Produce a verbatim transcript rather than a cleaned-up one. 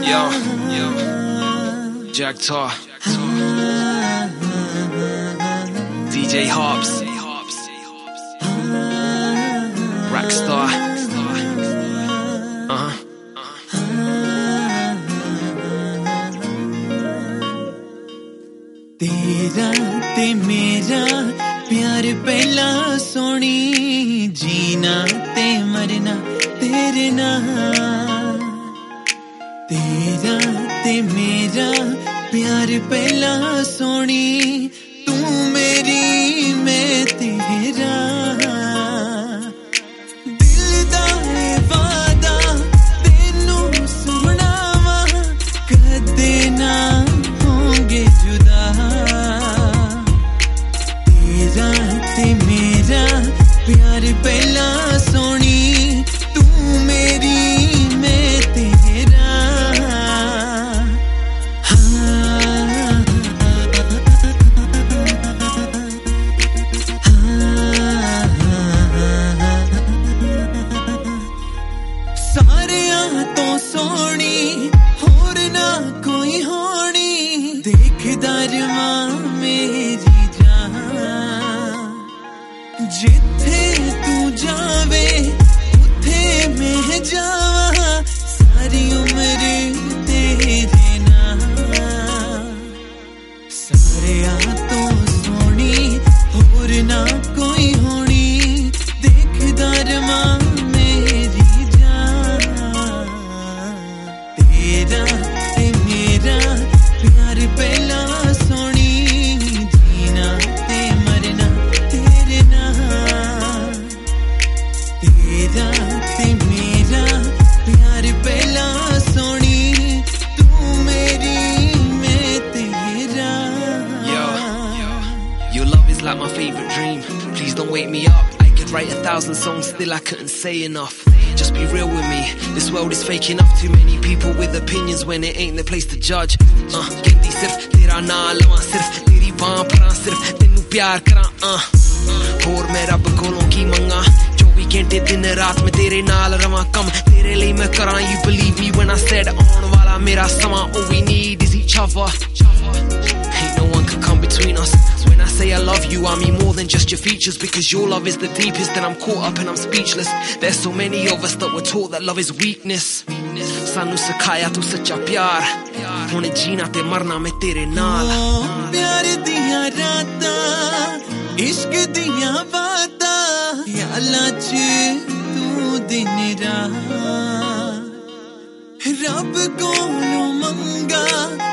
Yo, yo, Jack Tar, D J Hobbs, Rockstar, uh-huh. तेरा ते मेरा प्यार पहला सोनी जीना ते मरना तेरे नाल तेरा ते मेरा प्यार पहला सोनी तू मेरी मैं तेरा दिल दा वादा तेनू सुनावा कदे ना होंगे जुदा तेरा ते मेरा प्यार पहला सोनी तू मेरी मैं तेरा सारियां तो सोनी होर ना कोई होनी देखदा रवा मेरी जान जिथे तू जावे उथे मैं जावा सारी उम्र तेरे नाल सारियां तो सोनी होर ना कोई होनी देखदा रवा मेरी जान तेरा ते मेरा प्यार पहला सोनी जीना ते मरना तेरे नाल तेरा ते मेरा प्यार पहला सोनी तू मेरी मैं तेरा Yo, your love is like my favorite dream. Please don't wake me up. I could write a thousand songs, still I couldn't say enough. Just be real with me. This world is fake enough. Too many people with opinions when it ain't their place to judge. Uh, कहती सिर्फ तेरा नाम लवां सिर्फ तेरी बांह भरां सिर्फ तेनू प्यार करां uh. होर मैं रब कोलों की मंगा चौबी घंटे दिन रात मैं तेरे नाल रवां कम तेरे लिए मैं करां you believe me when I said आउण वाला मेरा समां all we need is each other. Ain't no one could come between us. When I say I love you, I mean more than just your features. Because your love is the deepest and I'm caught up and I'm speechless. There's so many of us that were taught that love is weakness. Sanu sikhaya tu sacha pyar. Hone jeena te marna main tere naal. प्यार दियां रातां इश्क दियां बातां ख्यालां च तू दिन रात रब कोलों मंगा